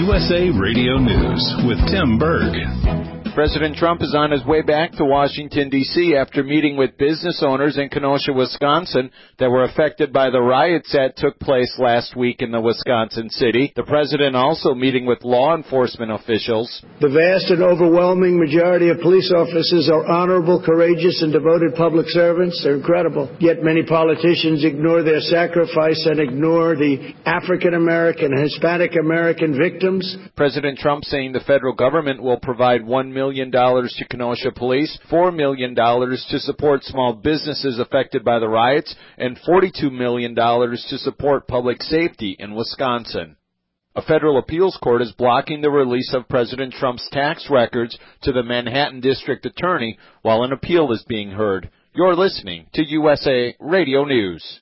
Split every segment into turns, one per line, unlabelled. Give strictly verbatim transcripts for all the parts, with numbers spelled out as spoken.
U S A Radio News with Tim Berg.
President Trump is on his way back to Washington, D C after meeting with business owners in Kenosha, Wisconsin that were affected by the riots that took place last week in the Wisconsin city. The president also meeting with law enforcement officials.
The vast and overwhelming majority of police officers are honorable, courageous, and devoted public servants. They're incredible. Yet many politicians ignore their sacrifice and ignore the African American and Hispanic American victims.
President Trump saying the federal government will provide one million dollars to Kenosha police, four million dollars to support small businesses affected by the riots, and forty-two million dollars to support public safety in Wisconsin. A federal appeals court is blocking the release of President Trump's tax records to the Manhattan District Attorney while an appeal is being heard. You're listening to U S A Radio News.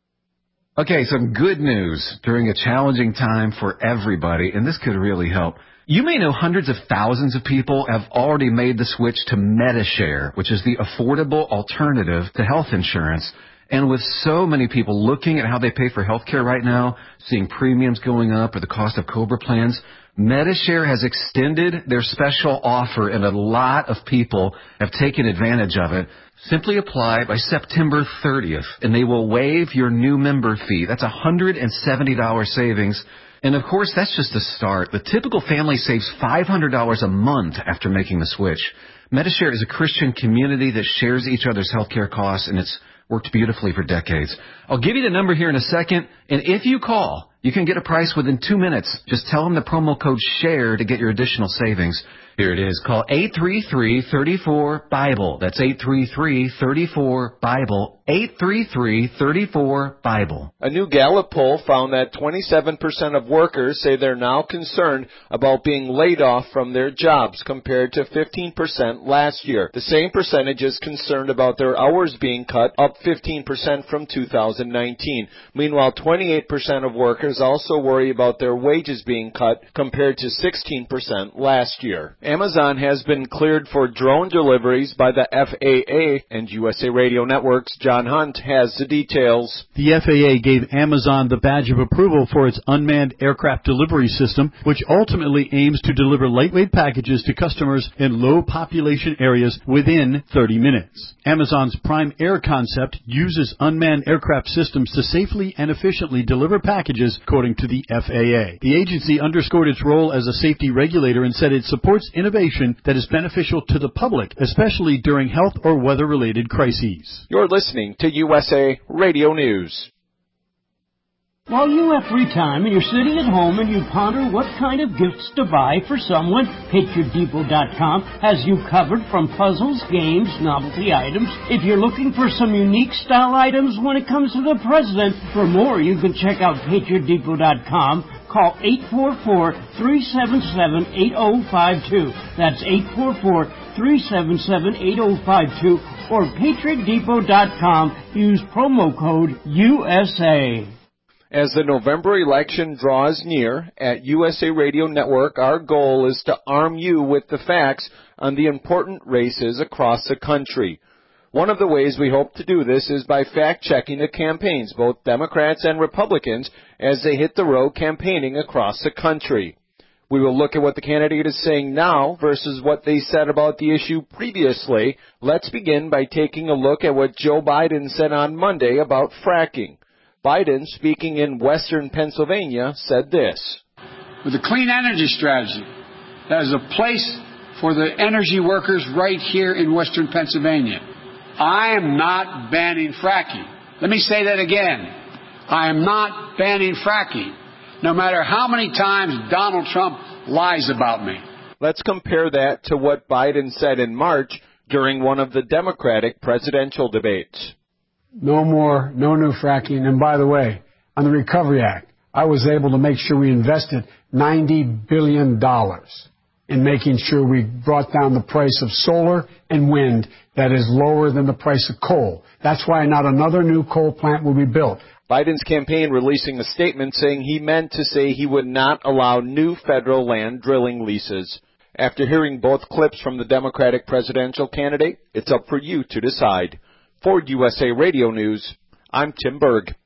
Okay, some good news during a challenging time for everybody, and this could really help. You may know hundreds of thousands of people have already made the switch to Medi-Share, which is the affordable alternative to health insurance. And with so many people looking at how they pay for health care right now, seeing premiums going up or the cost of COBRA plans, Medi-Share has extended their special offer, and a lot of people have taken advantage of it. Simply apply by September thirtieth, and they will waive your new member fee. That's one hundred seventy dollars savings. And, of course, that's just the start. The typical family saves five hundred dollars a month after making the switch. Medi-Share is a Christian community that shares each other's health care costs, and it's worked beautifully for decades. I'll give you the number here in a second, and if you call, you can get a price within two minutes. Just tell them the promo code SHARE to get your additional savings. Here it is. Call eight three three, three four, BIBLE. That's eight three three, three four, BIBLE. eight three three, three four, BIBLE.
A new Gallup poll found that twenty-seven percent of workers say they're now concerned about being laid off from their jobs compared to fifteen percent last year. The same percentage is concerned about their hours being cut, up fifteen percent from two thousand nineteen. Meanwhile, twenty-eight percent of workers also worry about their wages being cut compared to sixteen percent last year. Amazon has been cleared for drone deliveries by the F A A, and U S A Radio Network's John Hunt has the details.
The F A A gave Amazon the badge of approval for its unmanned aircraft delivery system, which ultimately aims to deliver lightweight packages to customers in low population areas within thirty minutes. Amazon's Prime Air concept uses unmanned aircraft systems to safely and efficiently deliver packages, according to the F A A. The agency underscored its role as a safety regulator and said it supports innovation that is beneficial to the public, especially during health or weather-related crises.
You're listening to U S A Radio News.
While you have free time and you're sitting at home and you ponder what kind of gifts to buy for someone, Patriot Depot dot com has you covered from puzzles, games, novelty items. If you're looking for some unique style items when it comes to the president, for more you can check out Patriot Depot dot com. Call eight four four, three seven seven, eight zero five two. That's eight four four, three seven seven, eight zero five two. Or Patriot Depot dot com. Use promo code U S A.
As the November election draws near, at U S A Radio Network, our goal is to arm you with the facts on the important races across the country. One of the ways we hope to do this is by fact-checking the campaigns, both Democrats and Republicans, as they hit the road campaigning across the country. We will look at what the candidate is saying now versus what they said about the issue previously. Let's begin by taking a look at what Joe Biden said on Monday about fracking. Biden, speaking in western Pennsylvania, said this.
With a clean energy strategy, that is a place for the energy workers right here in western Pennsylvania. I am not banning fracking. Let me say that again. I am not banning fracking, no matter how many times Donald Trump lies about me.
Let's compare that to what Biden said in March during one of the Democratic presidential debates.
No more, no new fracking. And by the way, on the Recovery Act, I was able to make sure we invested ninety billion dollars in making sure we brought down the price of solar and wind that is lower than the price of coal. That's why not another new coal plant will be built.
Biden's campaign releasing a statement saying he meant to say he would not allow new federal land drilling leases. After hearing both clips from the Democratic presidential candidate, it's up for you to decide. For U S A Radio News, I'm Tim Berg.